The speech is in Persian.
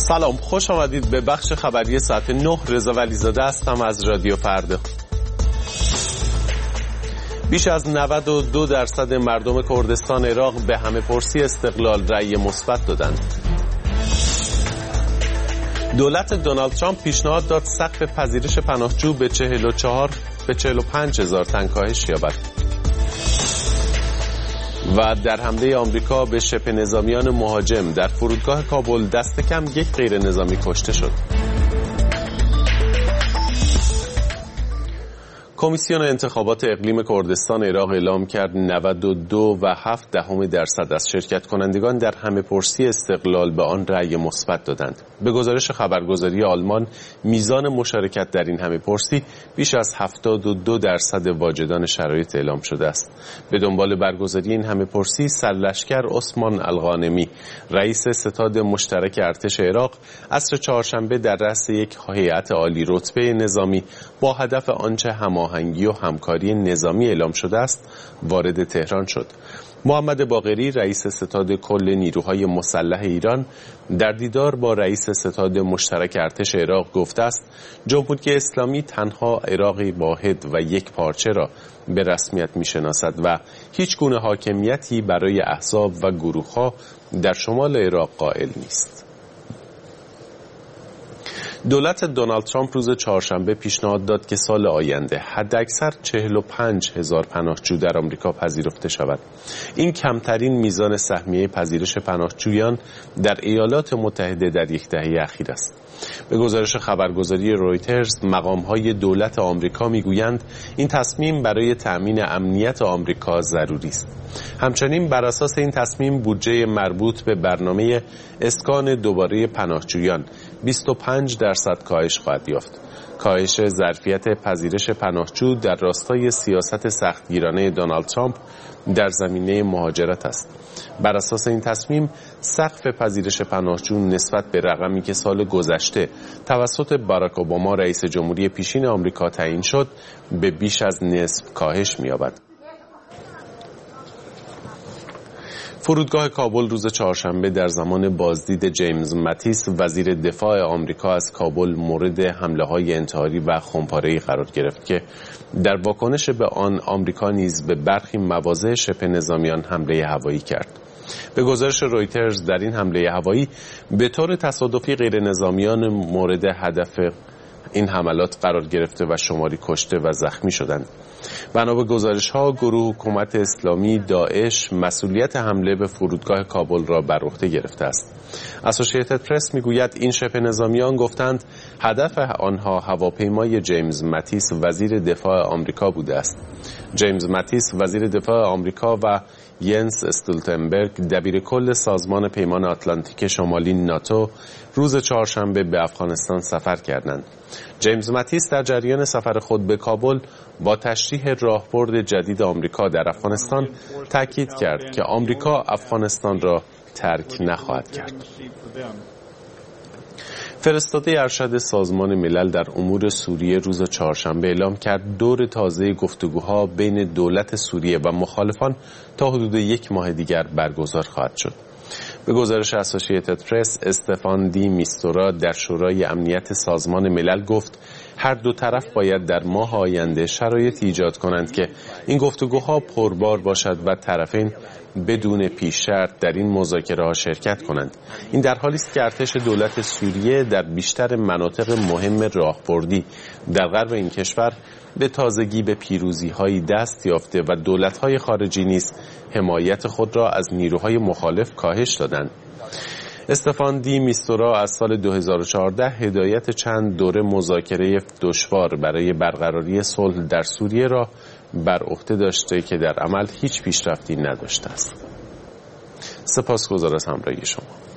سلام، خوش آمدید به بخش خبری ساعت 9. رضا ولیزاده هستم از رادیو فردا. بیش از 92% مردم کردستان عراق به همه‌پرسی استقلال رأی مثبت دادند. دولت دونالد ترامپ پیشنهاد داد سقف پذیرش پناهجو به 45 هزار تن کاهش یابد. و در حمله آمریکا به شبه نظامیان مهاجم در فرودگاه کابل دست کم یک غیر نظامی کشته شد. کمیسیون انتخابات اقلیم کردستان عراق اعلام کرد 92.7% از شرکت کنندگان در همه‌پرسی استقلال به آن رأی مثبت دادند. به گزارش خبرگزاری آلمان، میزان مشارکت در این همه‌پرسی بیش از 72% واجدان شرایط اعلام شده است. به دنبال برگزاری این همه‌پرسی، سرلشکر عثمان الغانمی، رئیس ستاد مشترک ارتش عراق، عصر چهارشنبه در رأس یک هیئت عالی رتبه نظامی با هدف آنچه هماهنگی و همکاری نظامی اعلام شده است وارد تهران شد. محمد باقری، رئیس ستاد کل نیروهای مسلح ایران، در دیدار با رئیس ستاد مشترک ارتش عراق گفته است جمهوری اسلامی تنها عراقی واحد و یک پارچه را به رسمیت می‌شناسد و هیچ گونه حاکمیتی برای احزاب و گروه‌ها در شمال عراق قائل نیست. دولت دونالد ترامپ روز چهارشنبه پیشنهاد داد که سال آینده حداکثر 45 هزار پناهجو در آمریکا پذیرفته شود. این کمترین میزان سهمیه پذیرش پناهجویان در ایالات متحده در یک دهه اخیر است. به گزارش خبرگزاری رویترز، مقام‌های دولت آمریکا می‌گویند این تصمیم برای تأمین امنیت آمریکا ضروری است. همچنین بر اساس این تصمیم بودجه مربوط به برنامه اسکان دوباره پناهجویان 25% کاهش خواهد یافت. کاهش ظرفیت پذیرش پناهجو در راستای سیاست سختگیرانه دونالد ترامپ در زمینه مهاجرت است. بر اساس این تصمیم، سقف پذیرش پناهجو نسبت به رقمی که سال گذشته توسط باراک اوباما رئیس جمهوری پیشین آمریکا تعیین شد، به بیش از نصف کاهش می‌یابد. فرودگاه کابل روز چهارشنبه در زمان بازدید جیمز ماتیس، وزیر دفاع آمریکا، از کابل مورد حمله‌های انتحاری و خمپاره‌ای قرار گرفت که در واکنش به آن آمریکا نیز به برخی مواضع شبه نظامیان حمله هوایی کرد. به گزارش رویترز، در این حمله هوایی به طور تصادفی غیر نظامیان مورد هدف این حملات قرار گرفته و شماری کشته و زخمی شدند. بنا به گزارش‌ها، گروه حکومت اسلامی داعش مسئولیت حمله به فرودگاه کابل را بر عهده گرفته است. اسوسییتد پرس میگوید این شبه نظامیان گفتند هدف آنها هواپیمای جیمز ماتیس، وزیر دفاع آمریکا بوده است. جیمز ماتیس، وزیر دفاع آمریکا، و ینس استولتنبرگ، دبیرکل سازمان پیمان آتلانتیک شمالی ناتو، روز چهارشنبه به افغانستان سفر کردند. جیمز ماتیس در جریان سفر خود به کابل با تشریح راهبرد جدید آمریکا در افغانستان تاکید کرد که آمریکا افغانستان را ترک نخواهد کرد. فرستاده ارشد سازمان ملل در امور سوریه روز چهارشنبه اعلام کرد دور تازه گفتگوها بین دولت سوریه و مخالفان تا حدود یک ماه دیگر برگزار خواهد شد. به گزارش اسوسییتد پرس، استفان دی میستورا در شورای امنیت سازمان ملل گفت هر دو طرف باید در ماه آینده شرایطی ایجاد کنند که این گفتگوها پربار باشد و طرفین بدون پیش شرط در این مذاکره‌ها شرکت کنند. این در حالی است که ارتش دولت سوریه در بیشتر مناطق مهم راهبردی در غرب این کشور به تازگی به پیروزی‌هایی دست یافته و دولت‌های خارجی نیز حمایت خود را از نیروهای مخالف کاهش دادند. استفان دی میستورا از سال 2014 هدایت چند دوره مذاکره دشوار برای برقراری صلح در سوریه را بر عهده داشته که در عمل هیچ پیشرفتی نداشته است. سپاسگزار از همراهی شما.